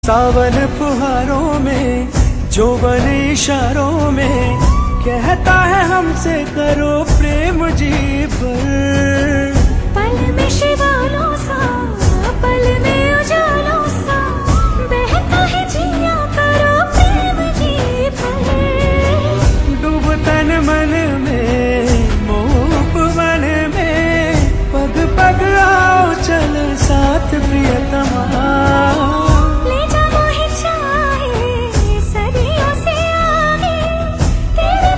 सावन फुहारों में जोबन इशारों में कहता है हमसे करो प्रेम जी पर